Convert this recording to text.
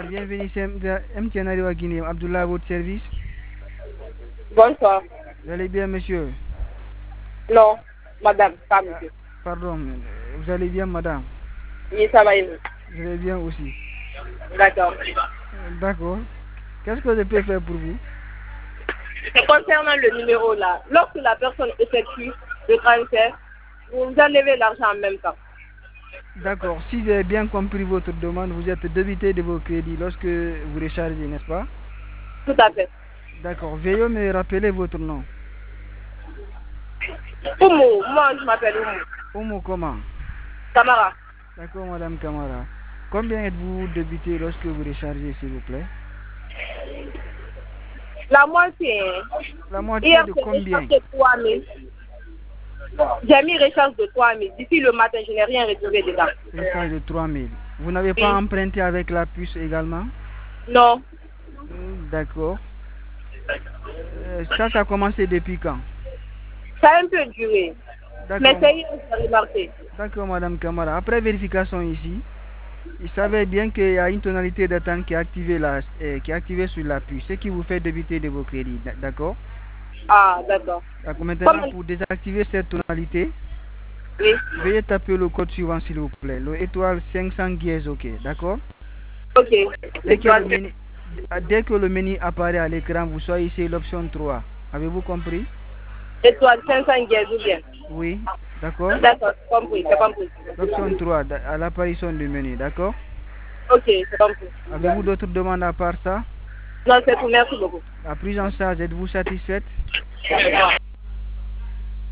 bienvenue, c'est MTN Arriva Guinée. Abdullah, à votre service. Bonsoir. Vous allez bien, monsieur? Non, madame, pas monsieur. Pardon, vous allez bien, madame? Oui, ça va et vous? Je vais bien aussi. D'accord. D'accord. Qu'est-ce que je peux faire pour vous? Concernant le numéro là, lorsque la personne effectue le transfert, vous enlevez l'argent en même temps. D'accord. Si j'ai bien compris votre demande, vous êtes débité de vos crédits lorsque vous rechargez, n'est-ce pas? Tout à fait. D'accord. Veuillez me rappeler votre nom. Oumou, moi je m'appelle Oumou. Oumou comment? Camara. D'accord, madame Camara. Combien êtes-vous débité lorsque vous rechargez, s'il vous plaît? La moitié. La moitié Hier, de j'ai combien? rechargé 3 000. J'ai mis recharge de 3 000. D'ici le matin, je n'ai rien retrouvé dedans. Recharge de 3 000. Vous n'avez pas emprunté avec la puce également? Non. D'accord. Ça a commencé depuis quand? Ça a un peu duré. Mais D'accord. c'est hier que j'ai remarqué. D'accord, madame Camara. Après vérification ici, il savait bien qu'il y a une tonalité d'attente qui est activée sur la puce, ce qui vous fait débiter de vos crédits. D'accord? Ah, d'accord. D'accord. Maintenant, pour désactiver cette tonalité, Oui. veuillez taper le code suivant, s'il vous plaît. Le étoile 500 dièse, ok. D'accord? Ok. Dès que le menu apparaît à l'écran, vous choisissez l'option 3. Avez-vous compris? Étoile 500 guerres ou bien? Oui. D'accord? D'accord, c'est compris, c'est compris. L'option 3 à l'apparition du menu, d'accord? Ok, c'est compris. Avez-vous d'autres demandes à part ça? Non, c'est tout, merci beaucoup. La prise en charge, êtes-vous satisfaite?